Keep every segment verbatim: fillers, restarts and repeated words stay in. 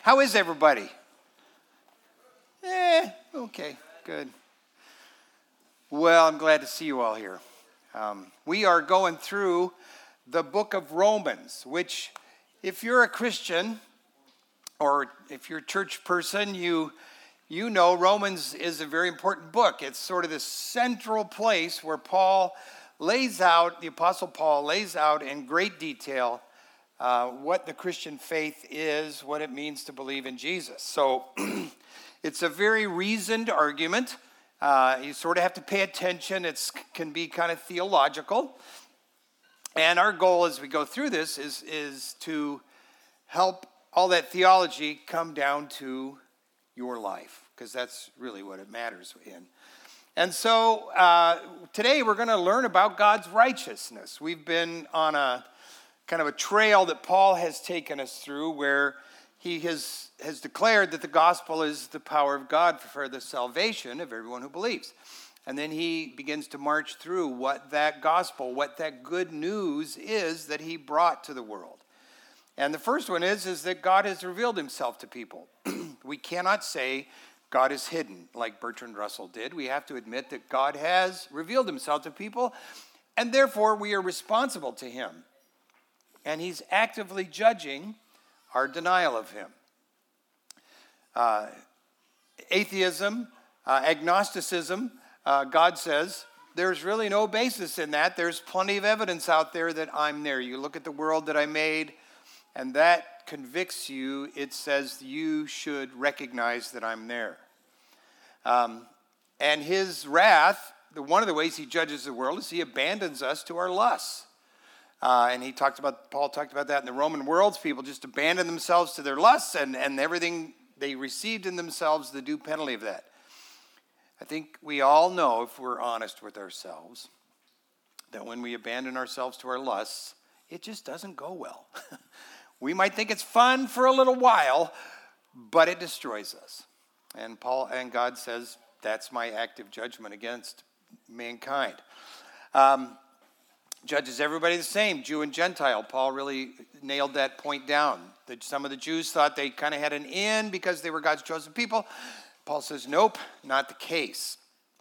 How is everybody? Eh, okay, good. Well, I'm glad to see you all here. Um, we are going through the book of Romans, which, if you're a Christian or if you're a church person, you you know Romans is a very important book. It's sort of the central place where Paul lays out, the Apostle Paul lays out in great detail uh, what the Christian faith is, what it means to believe in Jesus. So it's a very reasoned argument. Uh, you sort of have to pay attention. It can be kind of theological. And our goal as we go through this is, is to help all that theology come down to your life, because that's really what it matters in. And so uh, today we're going to learn about God's righteousness. We've been on a kind of a trail that Paul has taken us through where he has, has declared that the gospel is the power of God for the salvation of everyone who believes. And then he begins to march through what that gospel, what that good news is that he brought to the world. And the first one is, is that God has revealed himself to people. We cannot say God is hidden like Bertrand Russell did. We have to admit that God has revealed himself to people, and therefore we are responsible to him. And he's actively judging our denial of him. Uh, atheism, uh, agnosticism, uh, God says, there's really no basis in that. There's plenty of evidence out there that I'm there. You look at the world that I made, and that convicts you. It says you should recognize that I'm there. Um, and his wrath, the, one of the ways he judges the world is he abandons us to our lusts. Uh, and he talked about, Paul talked about that in the Roman worlds. People just abandon themselves to their lusts and, and everything they received in themselves, the due penalty of that. I think we all know, if we're honest with ourselves, that when we abandon ourselves to our lusts, it just doesn't go well. We might think it's fun for a little while, but it destroys us. And Paul and God says, that's my active judgment against mankind. Um, judges everybody the same, Jew and Gentile. Paul really nailed that point down. That some of the Jews thought they kind of had an in because they were God's chosen people. Paul says, nope, not the case.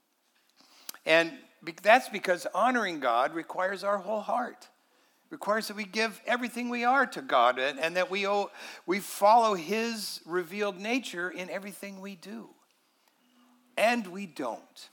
And that's because honoring God requires our whole heart. Requires that we give everything we are to God, and, and that we owe, we follow his revealed nature in everything we do. And we don't.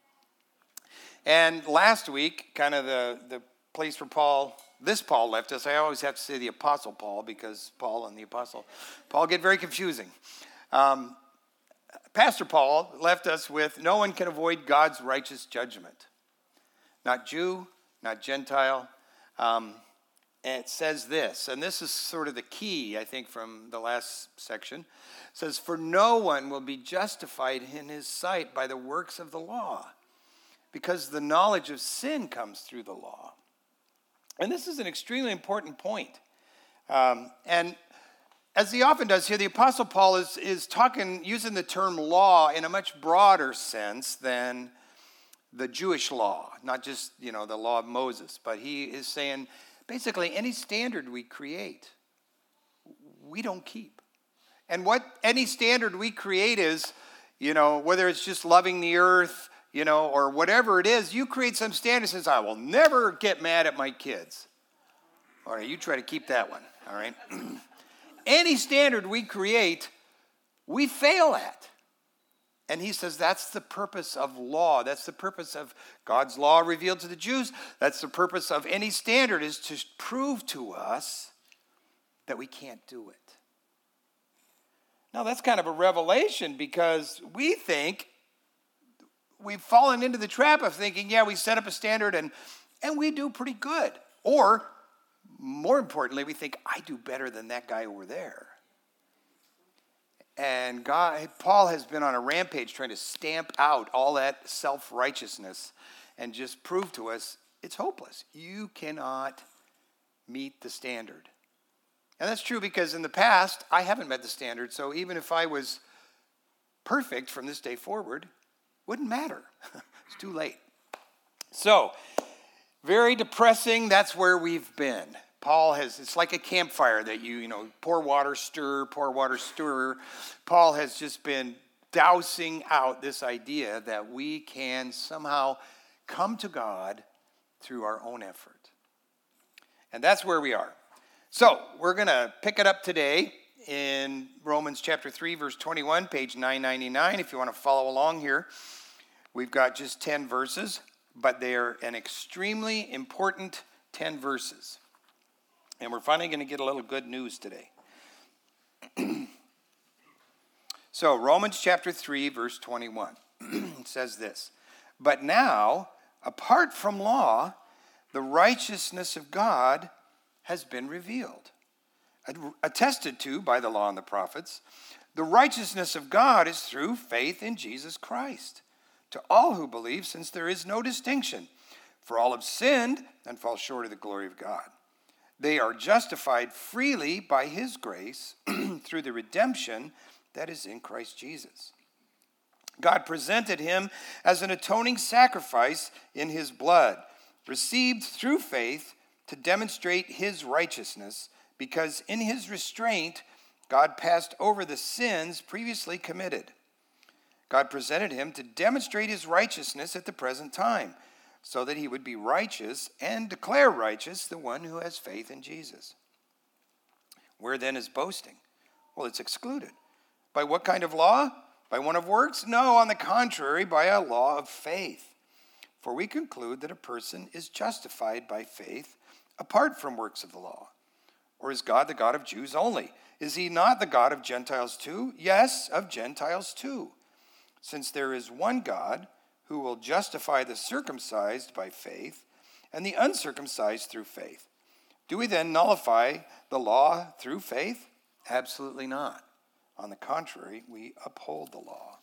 And last week, kind of the, the place where Paul, this Paul left us, I always have to say the Apostle Paul, because Paul and the Apostle Paul get very confusing. Um, Pastor Paul left us with, no one can avoid God's righteous judgment. Not Jew, not Gentile. Um, And it says this, and this is sort of the key, I think, from the last section. It says, for no one will be justified in his sight by the works of the law, because the knowledge of sin comes through the law. And this is an extremely important point. Um, and as he often does here, the Apostle Paul is, is talking, using the term law in a much broader sense than the Jewish law, not just, you know, the law of Moses, but he is saying, basically, any standard we create, we don't keep. And what any standard we create is, you know, whether it's just loving the earth, you know, or whatever it is, you create some standard that says, I will never get mad at my kids. All right, you try to keep that one, all right? Any standard we create, we fail at. And he says that's the purpose of law. That's the purpose of God's law revealed to the Jews. That's the purpose of any standard, is to prove to us that we can't do it. Now, that's kind of a revelation, because we think, we've fallen into the trap of thinking, yeah, we set up a standard and, and we do pretty good. Or, more importantly, we think, I do better than that guy over there. And God, Paul has been on a rampage trying to stamp out all that self-righteousness and just prove to us it's hopeless. You cannot meet the standard. And that's true because in the past, I haven't met the standard. So even if I was perfect from this day forward, wouldn't matter. It's too late. So, very depressing. That's where we've been. Paul has, it's like a campfire that you, you know, pour water, stir, pour water, stir. Paul has just been dousing out this idea that we can somehow come to God through our own effort. And that's where we are. So we're going to pick it up today in Romans chapter three, verse twenty-one, page nine ninety-nine. If you want to follow along here, we've got just ten verses, but they are an extremely important ten verses. And we're finally going to get a little good news today. So Romans chapter three, verse twenty-one, it says this, "But now, apart from law, the righteousness of God has been revealed, attested to by the law and the prophets. The righteousness of God is through faith in Jesus Christ, to all who believe, since there is no distinction. For all have sinned and fall short of the glory of God. They are justified freely by his grace through the redemption that is in Christ Jesus. God presented him as an atoning sacrifice in his blood, received through faith to demonstrate his righteousness, because in his restraint, God passed over the sins previously committed. God presented him to demonstrate his righteousness at the present time, so that he would be righteous and declare righteous the one who has faith in Jesus. Where then is boasting? Well, it's excluded. By what kind of law? By one of works? No, on the contrary, by a law of faith. For we conclude that a person is justified by faith apart from works of the law. Or is God the God of Jews only? Is he not the God of Gentiles too? Yes, of Gentiles too. Since there is one God who will justify the circumcised by faith and the uncircumcised through faith. Do we then nullify the law through faith? Absolutely not. On the contrary, we uphold the law."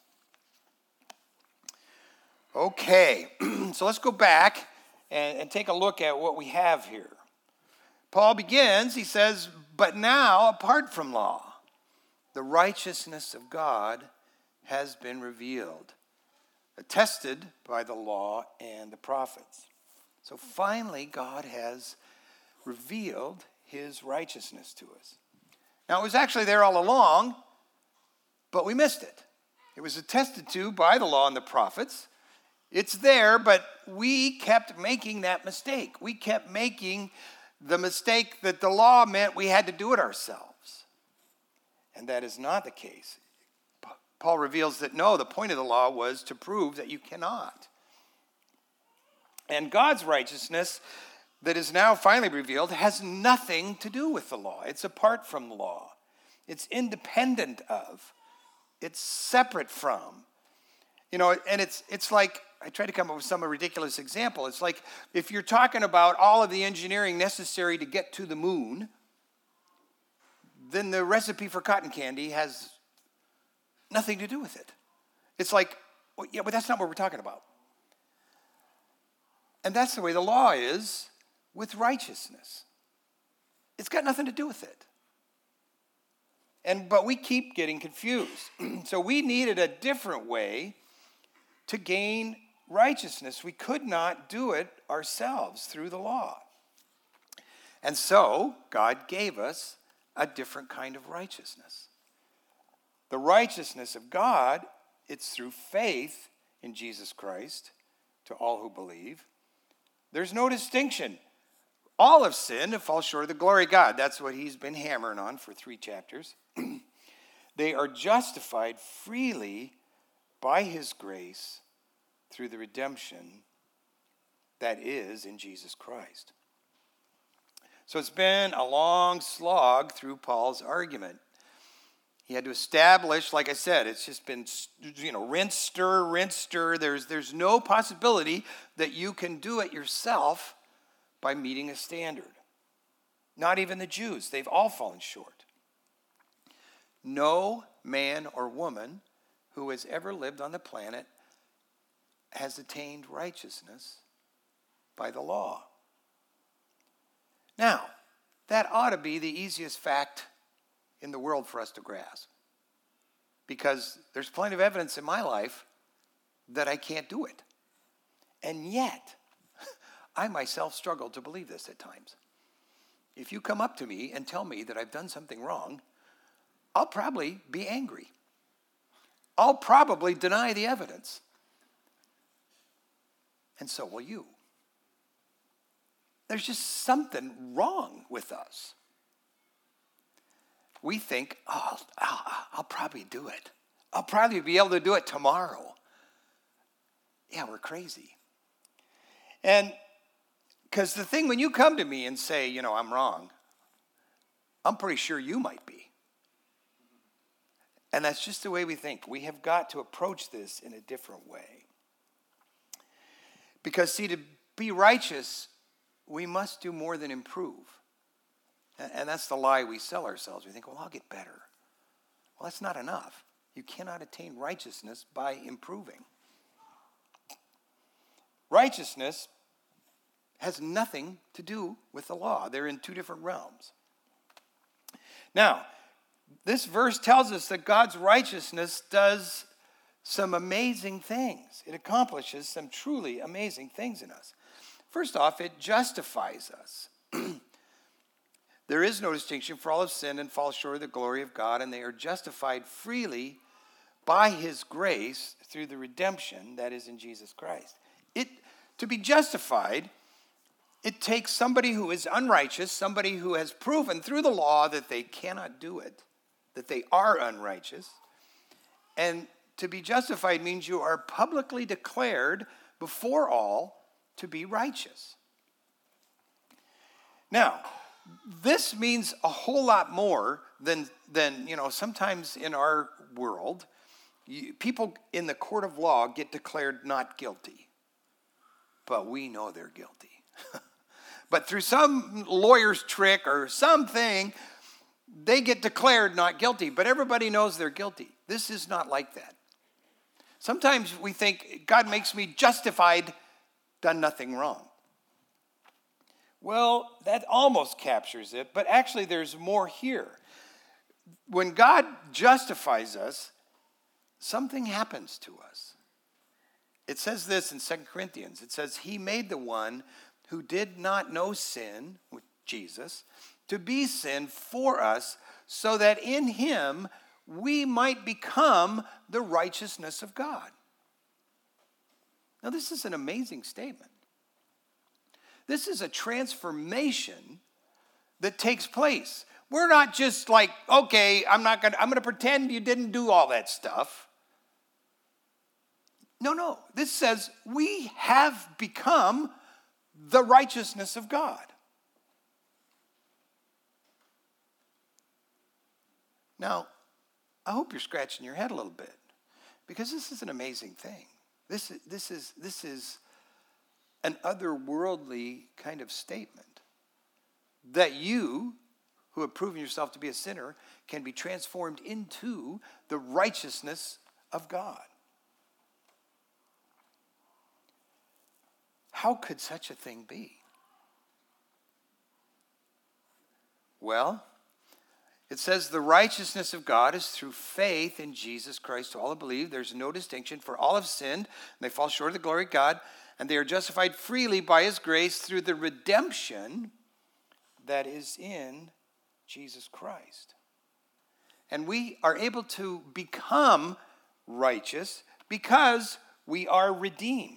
Okay, so let's go back and, and take a look at what we have here. Paul begins, he says, "But now, apart from law, the righteousness of God has been revealed, attested by the law and the prophets." So finally, God has revealed his righteousness to us. Now, it was actually there all along, but we missed it. It was attested to by the law and the prophets. It's there, but we kept making that mistake. We kept making the mistake that the law meant we had to do it ourselves. And that is not the case. Paul reveals that no, the point of the law was to prove that you cannot. And God's righteousness that is now finally revealed has nothing to do with the law. It's apart from the law. It's independent of. It's separate from. You know, and it's it's like, I try to come up with some ridiculous example. It's like if you're talking about all of the engineering necessary to get to the moon, then the recipe for cotton candy has nothing to do with it. It's like, well, yeah, but that's not what we're talking about. And that's the way the law is with righteousness. It's got nothing to do with it. And but we keep getting confused. So we needed a different way to gain righteousness. We could not do it ourselves through the law. And so God gave us a different kind of righteousness. The righteousness of God, it's through faith in Jesus Christ to all who believe. There's no distinction. All have sinned and fall short of the glory of God. That's what he's been hammering on for three chapters. They are justified freely by his grace through the redemption that is in Jesus Christ. So it's been a long slog through Paul's argument. He had to establish, like I said, it's just been, you know, rinse, stir, rinse, stir. There's, there's no possibility that you can do it yourself by meeting a standard. Not even the Jews. They've all fallen short. No man or woman who has ever lived on the planet has attained righteousness by the law. Now, that ought to be the easiest fact in the world for us to grasp. Because there's plenty of evidence in my life that I can't do it. And yet, I myself struggle to believe this at times. if you come up to me and tell me that I've done something wrong, I'll probably be angry. I'll probably deny the evidence. And so will you. There's just something wrong with us. We think, oh, I'll, I'll probably do it. I'll probably be able to do it tomorrow. Yeah, we're crazy. And because the thing, when you come to me and say, you know, I'm wrong, I'm pretty sure you might be. And that's just the way we think. We have got to approach this in a different way. Because, see, to be righteous, we must do more than improve. And that's the lie we sell ourselves. We think, well, I'll get better. Well, that's not enough. You cannot attain righteousness by improving. Righteousness has nothing to do with the law. They're in two different realms. Now, this verse tells us that God's righteousness does some amazing things. It accomplishes some truly amazing things in us. First off, it justifies us. There is no distinction, for all have sinned and fall short of the glory of God, and they are justified freely by his grace through the redemption that is in Jesus Christ. It, to be justified, it takes somebody who is unrighteous, somebody who has proven through the law that they cannot do it, that they are unrighteous. And to be justified means you are publicly declared before all to be righteous. Now, this means a whole lot more than, than you know, sometimes in our world, you, people in the court of law get declared not guilty. But we know they're guilty. But through some lawyer's trick or something, they get declared not guilty. But everybody knows they're guilty. This is not like that. Sometimes we think, God makes me justified, done nothing wrong. Well, that almost captures it, but actually there's more here. When God justifies us, something happens to us. It says this in Second Corinthians. It says, he made the one who did not know sin, Jesus, to be sin for us, so that in him we might become the righteousness of God. Now, this is an amazing statement. This is a transformation that takes place. We're not just like, okay, I'm not gonna, I'm gonna pretend you didn't do all that stuff. No, no. This says we have become the righteousness of God. Now, I hope you're scratching your head a little bit, because this is an amazing thing. This is, this is, this is an otherworldly kind of statement that you, who have proven yourself to be a sinner, can be transformed into the righteousness of God. How could such a thing be? Well, it says the righteousness of God is through faith in Jesus Christ to all who believe. There's no distinction, for all have sinned, and they fall short of the glory of God, and they are justified freely by his grace through the redemption that is in Jesus Christ. And we are able to become righteous because we are redeemed.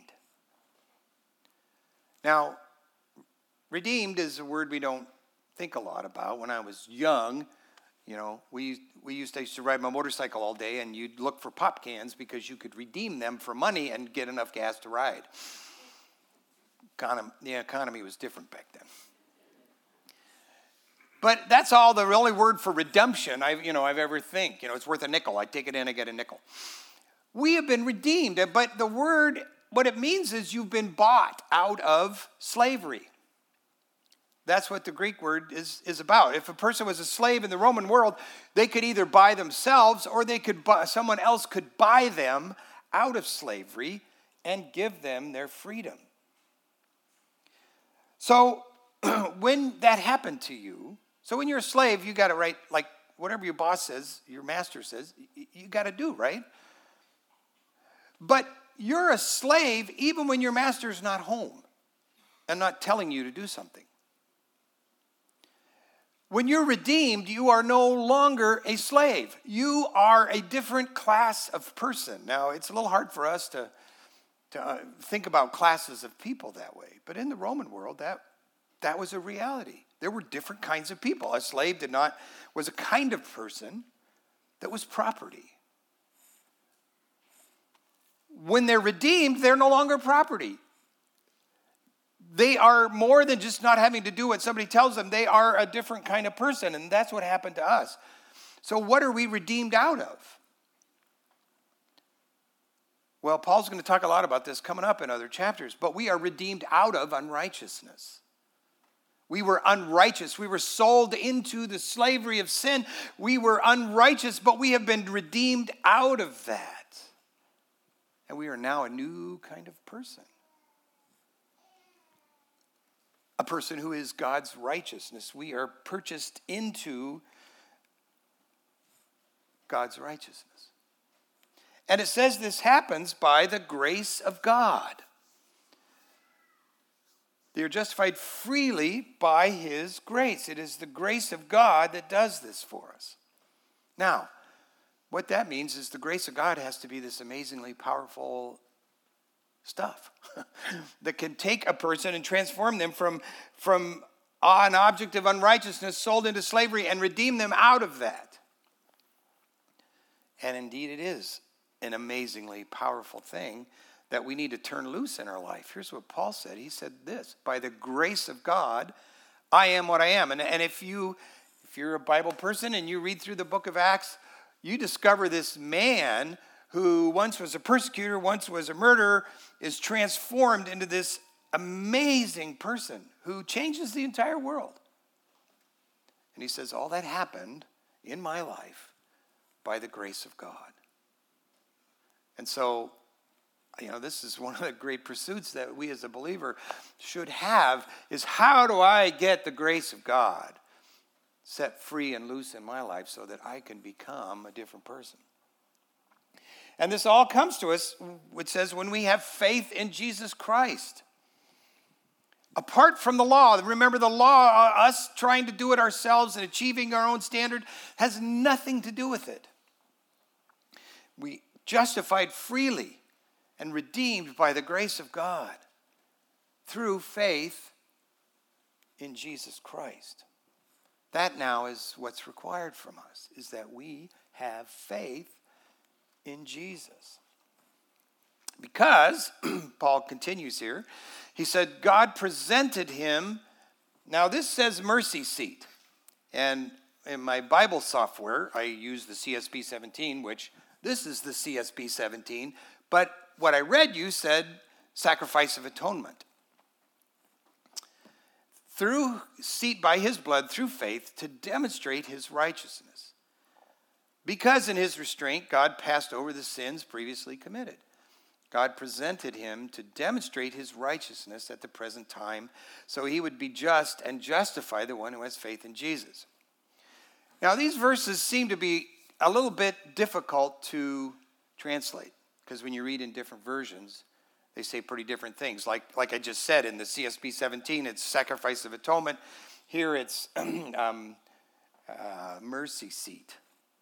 Now, redeemed is a word we don't think a lot about. When I was young, you know, we we used to, I used to ride my motorcycle all day, and you'd look for pop cans because you could redeem them for money and get enough gas to ride. Econom- the economy was different back then. But that's all the only word for redemption I've, you know, I've ever think. You know, it's worth a nickel. I take it in, I get a nickel. We have been redeemed, but the word, what it means is you've been bought out of slavery. That's what the Greek word is, is about. If a person was a slave in the Roman world, they could either buy themselves or they could buy, someone else could buy them out of slavery and give them their freedom. So when that happened to you, so when you're a slave, you got to write, like whatever your boss says, your master says, you got to do, right? But you're a slave even when your master's not home and not telling you to do something. When you're redeemed, you are no longer a slave. You are a different class of person. Now, it's a little hard for us to, to uh, think about classes of people that way. But in the Roman world, that, that was a reality. There were different kinds of people. A slave did not, was a kind of person that was property. When they're redeemed, they're no longer property. They are more than just not having to do what somebody tells them. They are a different kind of person, and that's what happened to us. So what are we redeemed out of? Well, Paul's going to talk a lot about this coming up in other chapters, but we are redeemed out of unrighteousness. We were unrighteous. We were sold into the slavery of sin. We were unrighteous, but we have been redeemed out of that. And we are now a new kind of person. A person who is God's righteousness. We are purchased into God's righteousness. And it says this happens by the grace of God. They are justified freely by his grace. It is the grace of God that does this for us. Now, what that means is the grace of God has to be this amazingly powerful stuff that can take a person and transform them from, from an object of unrighteousness sold into slavery and redeem them out of that. And indeed it is an amazingly powerful thing that we need to turn loose in our life. Here's what Paul said. He said this, by the grace of God, I am what I am. And, and if, you, if you're a Bible person and you read through the book of Acts, you discover this man who once was a persecutor, once was a murderer, is transformed into this amazing person who changes the entire world. And he says, all that happened in my life by the grace of God. And so, you know, this is one of the great pursuits that we as a believer should have, is how do I get the grace of God set free and loose in my life so that I can become a different person? And this all comes to us, it says, when we have faith in Jesus Christ. Apart from the law, remember the law, us trying to do it ourselves and achieving our own standard, has nothing to do with it. We justified freely and redeemed by the grace of God through faith in Jesus Christ. That now is what's required from us, is that we have faith in Jesus. Because, Paul continues here, he said, God presented him, now this says mercy seat. And in my Bible software, I use the C S B seventeen, which this is the C S B seventeen, but what I read you said sacrifice of atonement. Through seat by his blood, through faith, to demonstrate his righteousness. Because in his restraint, God passed over the sins previously committed. God presented him to demonstrate his righteousness at the present time, so he would be just and justify the one who has faith in Jesus. Now, these verses seem to be a little bit difficult to translate, because when you read in different versions, they say pretty different things. Like, like I just said, in the C S B seventeen, it's sacrifice of atonement. Here it's um, uh, mercy seat.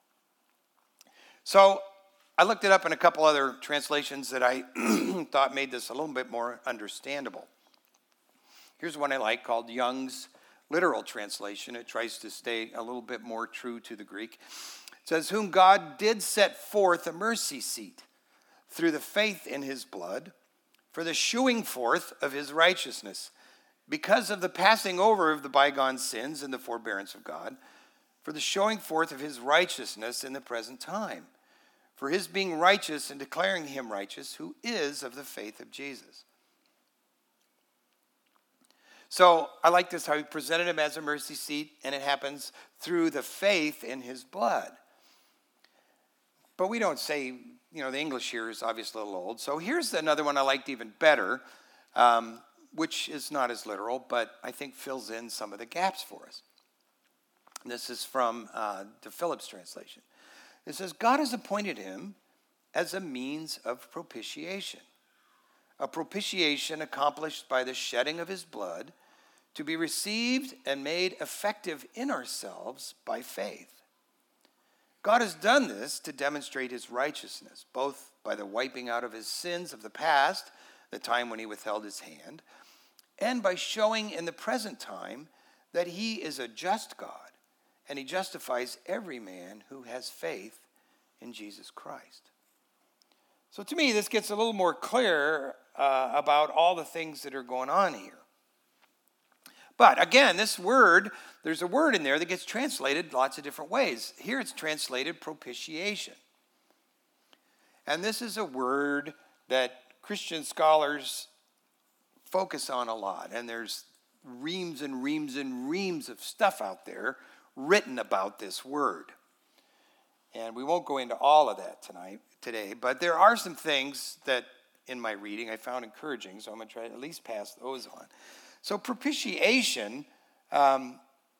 So I looked it up in a couple other translations that I thought made this a little bit more understandable. Here's one I like called Young's Literal Translation. It tries to stay a little bit more true to the Greek. It says, whom God did set forth a mercy seat through the faith in his blood for the shewing forth of his righteousness, because of the passing over of the bygone sins and the forbearance of God, for the showing forth of his righteousness in the present time, for his being righteous and declaring him righteous, who is of the faith of Jesus. So I like this, how he presented him as a mercy seat, and it happens through the faith in his blood. But we don't say, you know, the English here is obviously a little old. So here's another one I liked even better, um, which is not as literal, but I think fills in some of the gaps for us. This is from uh, the Phillips translation. It says, God has appointed him as a means of propitiation. A propitiation accomplished by the shedding of his blood to be received and made effective in ourselves by faith. God has done this to demonstrate his righteousness, both by the wiping out of his sins of the past, the time when he withheld his hand, and by showing in the present time that he is a just God, and he justifies every man who has faith in Jesus Christ. So to me, this gets a little more clear uh, about all the things that are going on here. But again, this word, there's a word in there that gets translated lots of different ways. Here it's translated propitiation. And this is a word that Christian scholars focus on a lot. And there's reams and reams and reams of stuff out there written about this word. And we won't go into all of that tonight, today, but there are some things that in my reading I found encouraging, so I'm going to try to at least pass those on. So propitiation, um,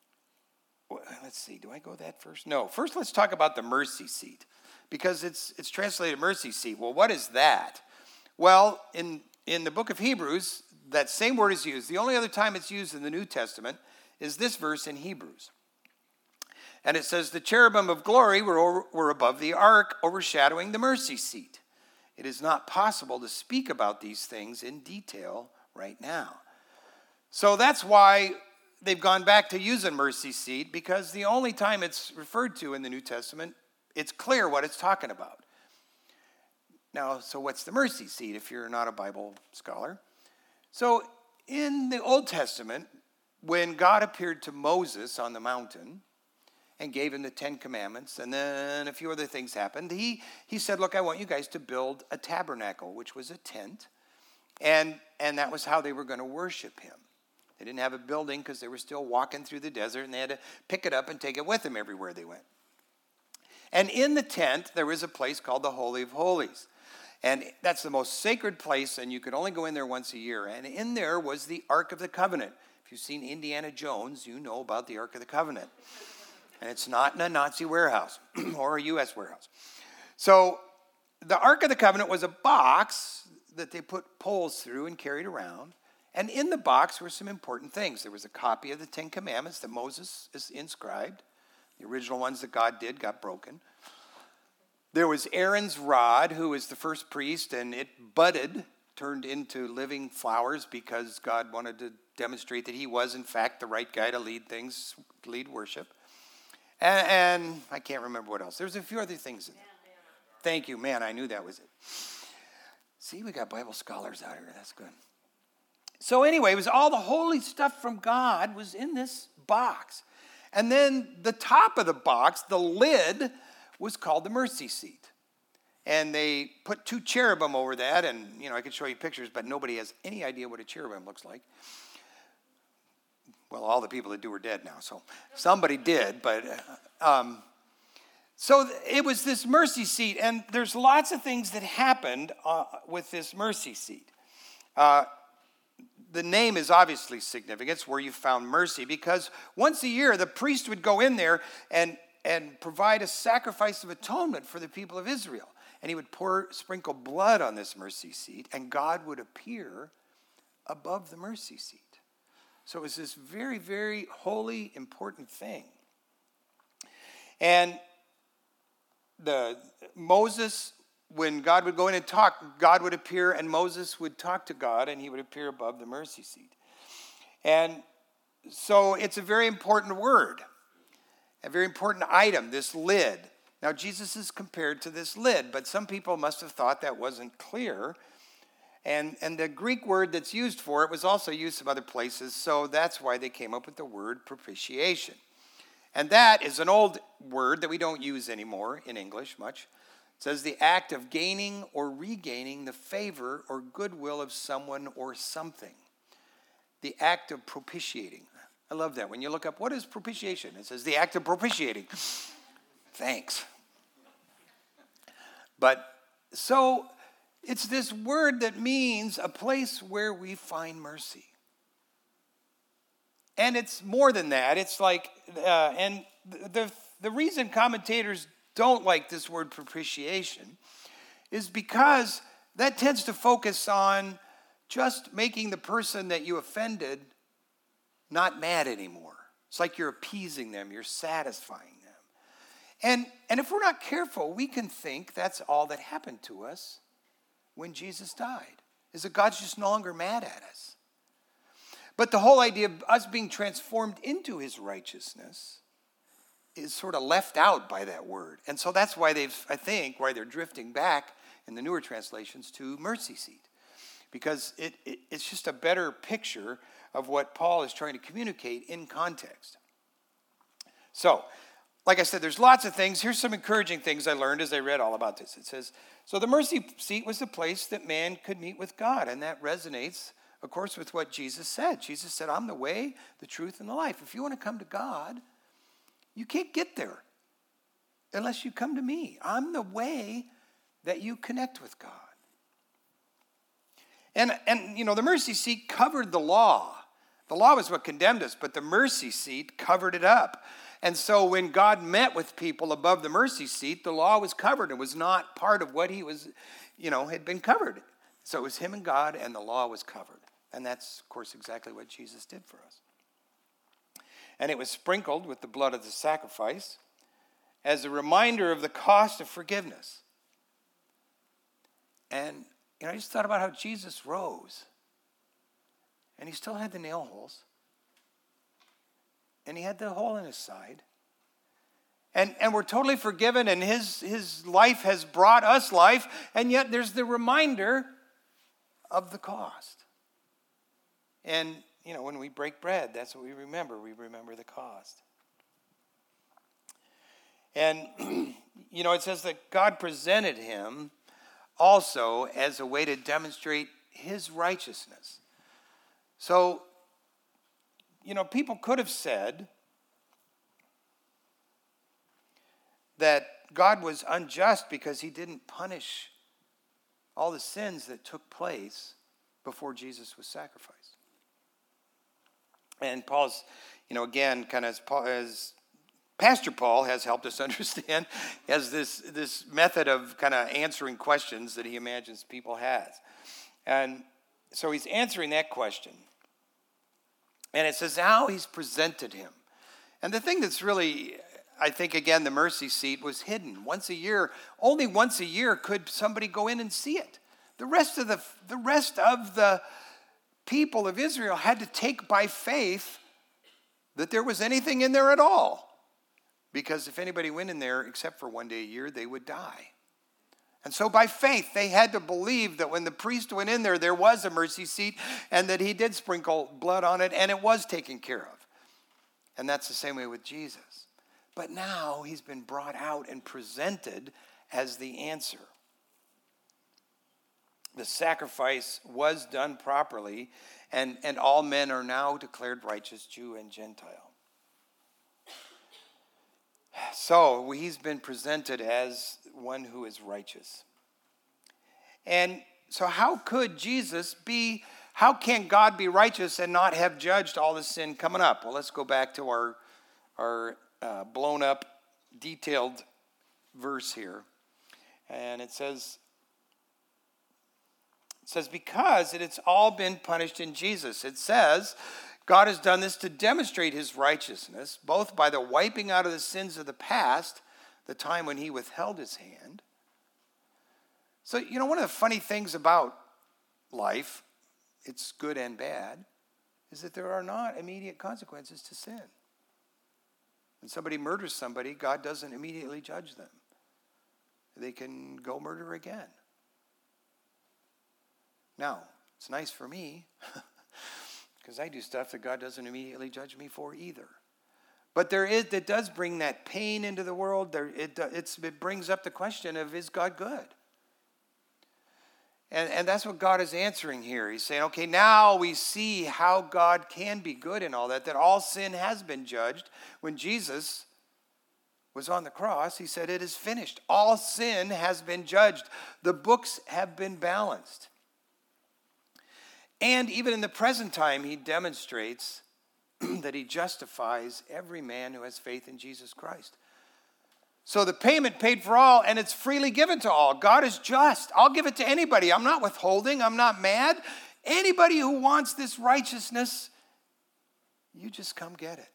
let's see, do I go that first? No, first let's talk about the mercy seat, because it's it's translated mercy seat. Well, what is that? Well, in, in the book of Hebrews, that same word is used. The only other time it's used in the New Testament is this verse in Hebrews. And it says, the cherubim of glory were, over, were above the ark, overshadowing the mercy seat. It is not possible to speak about these things in detail right now. So that's why they've gone back to using mercy seat, because the only time it's referred to in the New Testament, it's clear what it's talking about. Now, so what's the mercy seat if you're not a Bible scholar? So in the Old Testament, when God appeared to Moses on the mountain and gave him the Ten Commandments, and then a few other things happened, he, he said, look, I want you guys to build a tabernacle, which was a tent, and, and that was how they were going to worship him. They didn't have a building because they were still walking through the desert, and they had to pick it up and take it with them everywhere they went. And in the tent, there was a place called the Holy of Holies. And that's the most sacred place, and you could only go in there once a year. And in there was the Ark of the Covenant. If you've seen Indiana Jones, you know about the Ark of the Covenant. And it's not in a Nazi warehouse or a U S warehouse. So the Ark of the Covenant was a box that they put poles through and carried around. And in the box were some important things. There was a copy of the Ten Commandments that Moses inscribed. The original ones that God did got broken. There was Aaron's rod, who was the first priest, and it budded, turned into living flowers because God wanted to demonstrate that he was, in fact, the right guy to lead things, lead worship. And, and I can't remember what else. There's a few other things in there. Thank you, man. I knew that was it. See, we got Bible scholars out here. That's good. So anyway, it was all the holy stuff from God was in this box. And then the top of the box, the lid, was called the mercy seat. And they put two cherubim over that, and, you know, I could show you pictures, but nobody has any idea what a cherubim looks like. Well, all the people that do are dead now, so somebody did, but... Um, so it was this mercy seat, and there's lots of things that happened uh, with this mercy seat. Uh, the name is obviously significant. It's where you found mercy, because once a year, the priest would go in there and and provide a sacrifice of atonement for the people of Israel. And he would pour, sprinkle blood on this mercy seat, and God would appear above the mercy seat. So it was this very, very holy, important thing. And the Moses, when God would go in and talk, God would appear, and Moses would talk to God, and he would appear above the mercy seat. And so it's a very important word. A very important item, this lid. Now, Jesus is compared to this lid, but some people must have thought that wasn't clear. And, and the Greek word that's used for it was also used some other places, so that's why they came up with the word propitiation. And that is an old word that we don't use anymore in English much. It says the act of gaining or regaining the favor or goodwill of someone or something. The act of propitiating. I love that. When you look up, what is propitiation? It says the act of propitiating. Thanks. But so it's this word that means a place where we find mercy. And it's more than that. It's like, uh, and the, the reason commentators don't like this word propitiation is because that tends to focus on just making the person that you offended not mad anymore. It's like you're appeasing them, you're satisfying them. And, and if we're not careful, we can think that's all that happened to us when Jesus died, is that God's just no longer mad at us. But the whole idea of us being transformed into his righteousness is sort of left out by that word. And so that's why they've, I think, why they're drifting back in the newer translations to mercy seat. Because it, it it's just a better picture of what Paul is trying to communicate in context. So, like I said, there's lots of things. Here's some encouraging things I learned as I read all about this. It says, so the mercy seat was the place that man could meet with God. And that resonates, of course, with what Jesus said. Jesus said, I'm the way, the truth, and the life. If you want to come to God, you can't get there unless you come to me. I'm the way that you connect with God. And, and you know, the mercy seat covered the law. The law was what condemned us, but the mercy seat covered it up. And so when God met with people above the mercy seat, the law was covered. It was not part of what he was, you know, had been covered. So it was him and God, and the law was covered. And that's, of course, exactly what Jesus did for us. And it was sprinkled with the blood of the sacrifice as a reminder of the cost of forgiveness. And, you know, I just thought about how Jesus rose. And he still had the nail holes. And he had the hole in his side. And, and we're totally forgiven, and his, his life has brought us life, and yet there's the reminder of the cost. And, you know, when we break bread, that's what we remember. We remember the cost. And, you know, it says that God presented him also as a way to demonstrate his righteousness. So, you know, people could have said that God was unjust because he didn't punish all the sins that took place before Jesus was sacrificed. And Paul's, you know, again, kind of as, Paul, as Pastor Paul has helped us understand, has this, this method of kind of answering questions that he imagines people has. And so he's answering that question. And it says how he's presented him. And the thing that's really, I think, again, the mercy seat was hidden. Once a year, only once a year could somebody go in and see it. The rest of the, the rest of the people of Israel had to take by faith that there was anything in there at all. Because if anybody went in there except for one day a year, they would die. And so by faith, they had to believe that when the priest went in there, there was a mercy seat and that he did sprinkle blood on it and it was taken care of. And that's the same way with Jesus. But now he's been brought out and presented as the answer. The sacrifice was done properly, and, and all men are now declared righteous, Jew and Gentile. So he's been presented as one who is righteous. And so how could Jesus be, how can God be righteous and not have judged all the sin coming up? Well, let's go back to our, our uh, blown up, detailed verse here. And it says, it says, because it has all been punished in Jesus. It says, God has done this to demonstrate his righteousness, both by the wiping out of the sins of the past, the time when he withheld his hand. So, you know, one of the funny things about life, it's good and bad, is that there are not immediate consequences to sin. When somebody murders somebody, God doesn't immediately judge them. They can go murder again. Now, it's nice for me, because I do stuff that God doesn't immediately judge me for either. But there is, it does bring that pain into the world. There, it, it's, it brings up the question of, is God good? And, and that's what God is answering here. He's saying, okay, now we see how God can be good and all that, that all sin has been judged. When Jesus was on the cross, he said, it is finished. All sin has been judged. The books have been balanced. And even in the present time, he demonstrates that he justifies every man who has faith in Jesus Christ. So the payment paid for all, and it's freely given to all. God is just. I'll give it to anybody. I'm not withholding. I'm not mad. Anybody who wants this righteousness, you just come get it.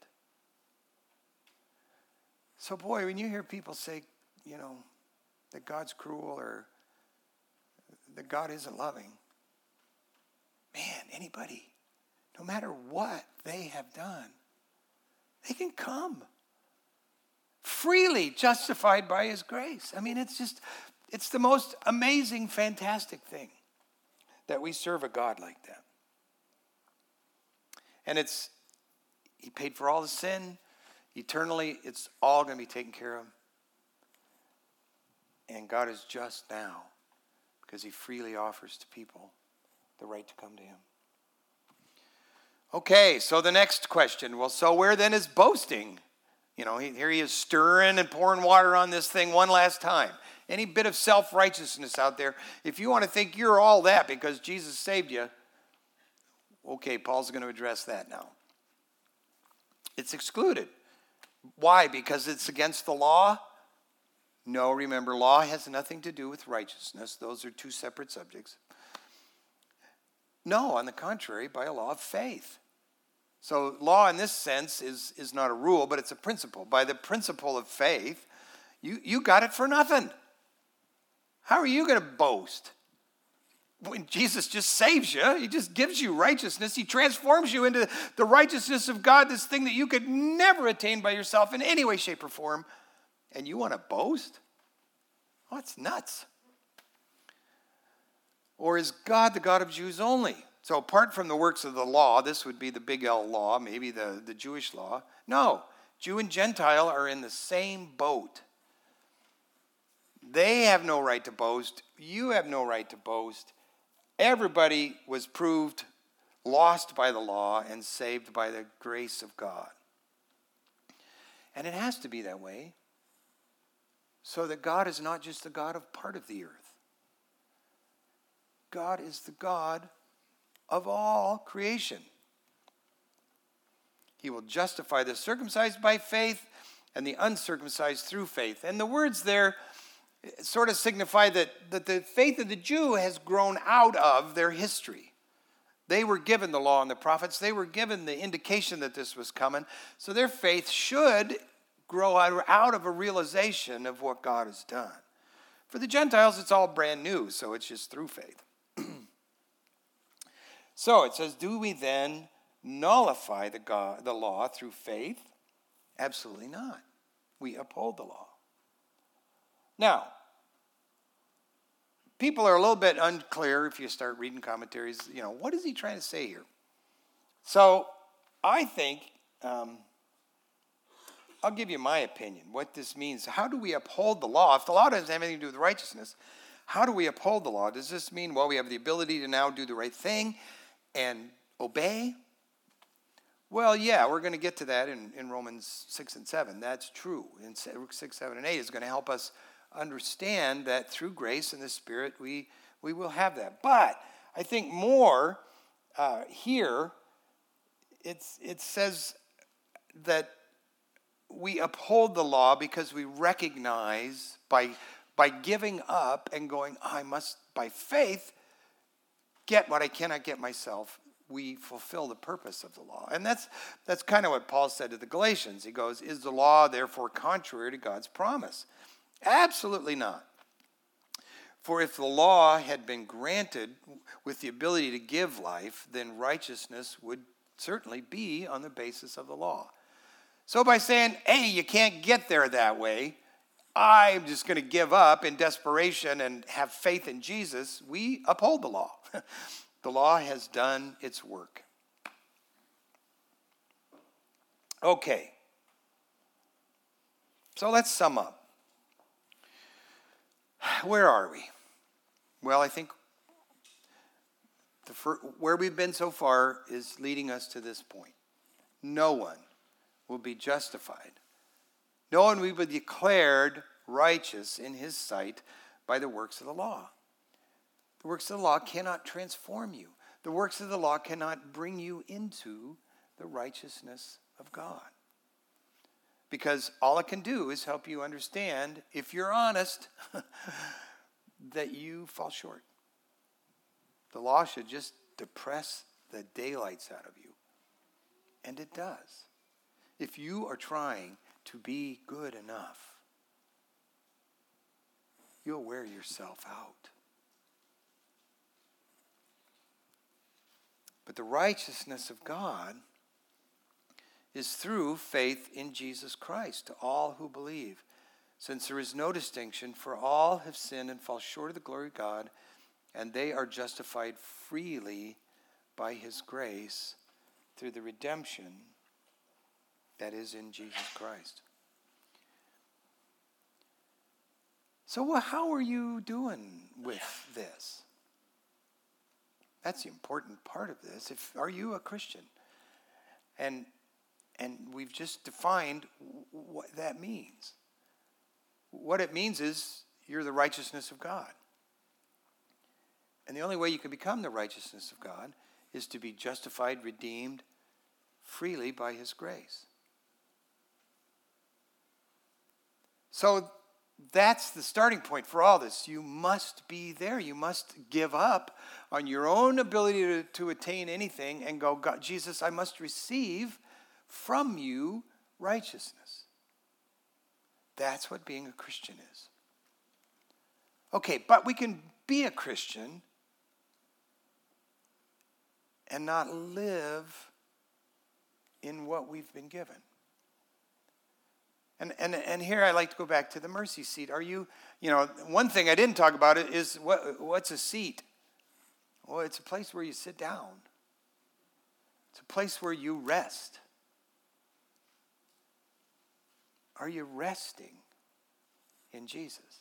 So boy, when you hear people say, you know, that God's cruel or that God isn't loving, man, anybody, no matter what they have done, they can come freely, justified by his grace. I mean, it's just, it's the most amazing, fantastic thing that we serve a God like that. And it's, he paid for all the sin. Eternally, it's all going to be taken care of. And God is just now because he freely offers to people the right to come to him. Okay, so the next question. Well, so where then is boasting? You know, here he is stirring and pouring water on this thing one last time. Any bit of self-righteousness out there, if you want to think you're all that because Jesus saved you, okay, Paul's going to address that now. It's excluded. Why? Because it's against the law? No, remember, law has nothing to do with righteousness. Those are two separate subjects. No, on the contrary, by a law of faith. So law in this sense is, is not a rule, but it's a principle. By the principle of faith, you, you got it for nothing. How are you going to boast? When Jesus just saves you, he just gives you righteousness. He transforms you into the righteousness of God, this thing that you could never attain by yourself in any way, shape, or form. And you want to boast? Oh, it's nuts. Or is God the God of Jews only? So apart from the works of the law, this would be the big L law, maybe the, the Jewish law. No, Jew and Gentile are in the same boat. They have no right to boast. You have no right to boast. Everybody was proved lost by the law and saved by the grace of God. And it has to be that way so that God is not just the God of part of the earth. God is the God of all creation. He will justify the circumcised by faith and the uncircumcised through faith. And the words there sort of signify that, that the faith of the Jew has grown out of their history. They were given the law and the prophets. They were given the indication that this was coming. So their faith should grow out of a realization of what God has done. For the Gentiles, it's all brand new, so it's just through faith. So it says, do we then nullify the, God, the law through faith? Absolutely not. We uphold the law. Now, people are a little bit unclear if you start reading commentaries. You know, what is he trying to say here? So I think, um, I'll give you my opinion, what this means. How do we uphold the law? If the law doesn't have anything to do with righteousness, how do we uphold the law? Does this mean, well, we have the ability to now do the right thing and obey? Well, yeah, we're going to get to that in, in Romans six and seven. That's true. In six, seven, and eight is going to help us understand that through grace and the Spirit, we, we will have that. But I think more uh, here, it's, it says that we uphold the law because we recognize by, by giving up and going, oh, I must, by faith, get what I cannot get myself. We fulfill the purpose of the law. And that's that's kind of what Paul said to the Galatians. He goes, is the law therefore contrary to God's promise? Absolutely not. For if the law had been granted with the ability to give life, then righteousness would certainly be on the basis of the law. So by saying, hey, you can't get there that way, I'm just going to give up in desperation and have faith in Jesus, we uphold the law. The law has done its work. Okay. So let's sum up. Where are we? Well, I think the fir- where we've been so far is leading us to this point. No one will be justified. No one will be declared righteous in his sight by the works of the law. The works of the law cannot transform you. The works of the law cannot bring you into the righteousness of God. Because all it can do is help you understand, if you're honest, that you fall short. The law should just depress the daylights out of you. And it does. If you are trying to be good enough, you'll wear yourself out. But the righteousness of God is through faith in Jesus Christ to all who believe, since there is no distinction, for all have sinned and fall short of the glory of God, and they are justified freely by his grace through the redemption that is in Jesus Christ. So well, how are you doing with this? That's the important part of this. If are you a Christian? And and we've just defined what that means. What it means is you're the righteousness of God. And the only way you can become the righteousness of God is to be justified, redeemed freely by his grace. So that's the starting point for all this. You must be there. You must give up on your own ability to, to attain anything and go, God, Jesus, I must receive from you righteousness. That's what being a Christian is. Okay, but we can be a Christian and not live in what we've been given. And, and and here I like to go back to the mercy seat. Are you, you know, one thing I didn't talk about it is what what's a seat? Well, it's a place where you sit down. It's a place where you rest. Are you resting in Jesus?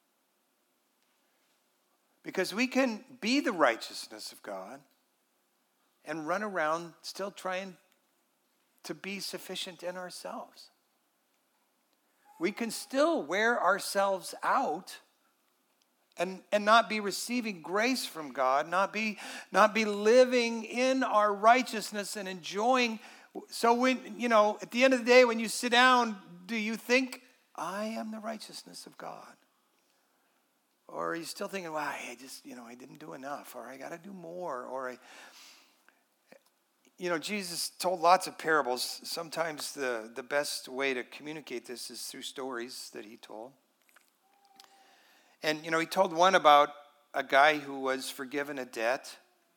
Because we can be the righteousness of God and run around still trying to be sufficient in ourselves. We can still wear ourselves out and, and not be receiving grace from God, not be, not be living in our righteousness and enjoying. So when, you know, at the end of the day, when you sit down, do you think, I am the righteousness of God? Or are you still thinking, well, I just, you know, I didn't do enough, or I got to do more, or I... You know, Jesus told lots of parables. Sometimes the, the best way to communicate this is through stories that he told. And, you know, he told one about a guy who was forgiven a debt.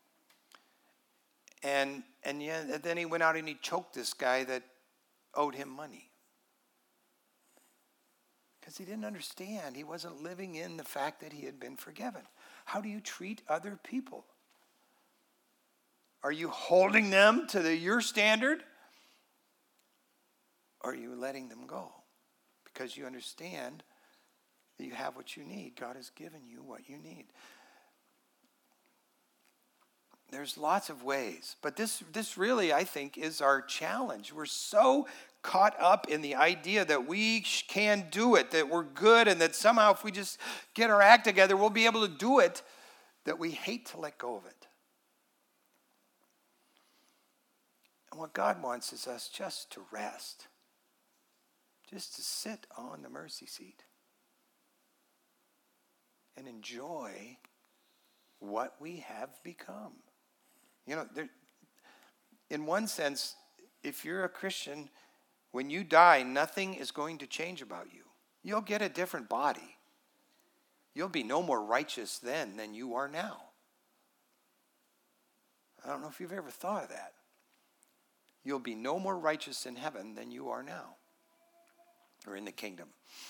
And and yeah, then he went out and he choked this guy that owed him money. Because he didn't understand. He wasn't living in the fact that he had been forgiven. How do you treat other people? Are you holding them to the, your standard? Or are you letting them go? Because you understand that you have what you need. God has given you what you need. There's lots of ways. But this, this really, I think, is our challenge. We're so caught up in the idea that we can do it, that we're good, and that somehow if we just get our act together, we'll be able to do it, that we hate to let go of it. And what God wants is us just to rest, just to sit on the mercy seat and enjoy what we have become. You know, there, in one sense, if you're a Christian, when you die, nothing is going to change about you. You'll get a different body. You'll be no more righteous then than you are now. I don't know if you've ever thought of that. You'll be no more righteous in heaven than you are now, or in the kingdom.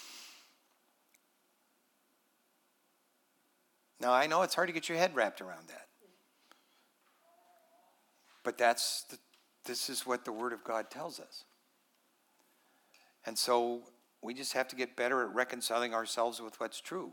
Now, I know it's hard to get your head wrapped around that. But that's the, this is what the Word of God tells us. And so we just have to get better at reconciling ourselves with what's true.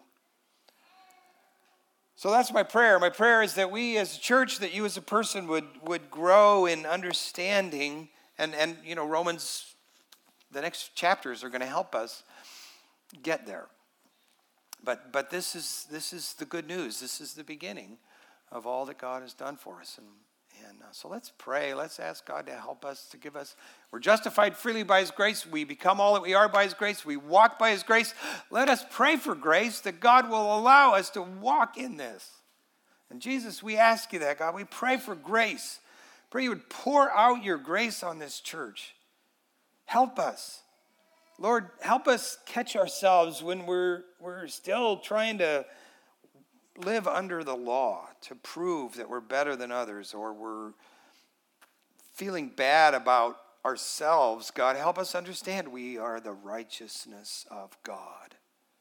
So that's my prayer. My prayer is that we as a church, that you as a person would, would grow in understanding. And, and, you know, Romans, the next chapters are going to help us get there. But but this is this is the good news. This is the beginning of all that God has done for us. And, and uh, so let's pray. Let's ask God to help us, to give us. We're justified freely by his grace. We become all that we are by his grace. We walk by his grace. Let us pray for grace, that God will allow us to walk in this. And Jesus, we ask you that, God. We pray for grace. Pray you would pour out your grace on this church. Help us. Lord, help us catch ourselves when we're, we're still trying to live under the law to prove that we're better than others, or we're feeling bad about ourselves. God, help us understand we are the righteousness of God.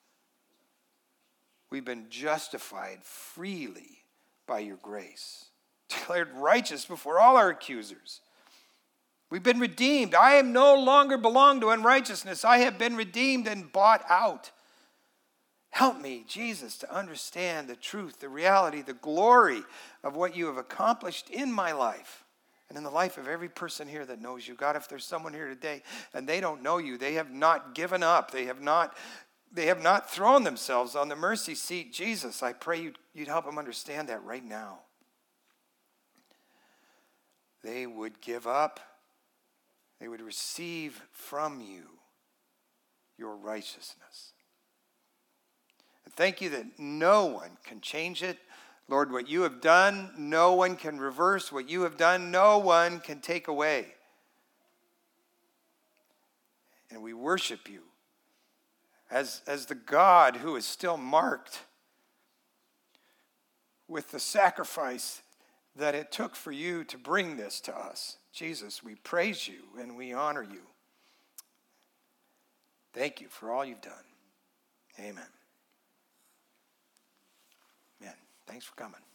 We've been justified freely by your grace, declared righteous before all our accusers. We've been redeemed. I am no longer belong to unrighteousness. I have been redeemed and bought out. Help me, Jesus, to understand the truth, the reality, the glory of what you have accomplished in my life and in the life of every person here that knows you. God, if there's someone here today and they don't know you, they have not given up, they have not, they have not thrown themselves on the mercy seat, Jesus, I pray you'd, you'd help them understand that right now. They would give up. They would receive from you your righteousness. And thank you that no one can change it. Lord, what you have done, no one can reverse. What you have done, no one can take away. And we worship you as, as the God who is still marked with the sacrifice that it took for you to bring this to us. Jesus, we praise you and we honor you. Thank you for all you've done. Amen. Amen. Thanks for coming.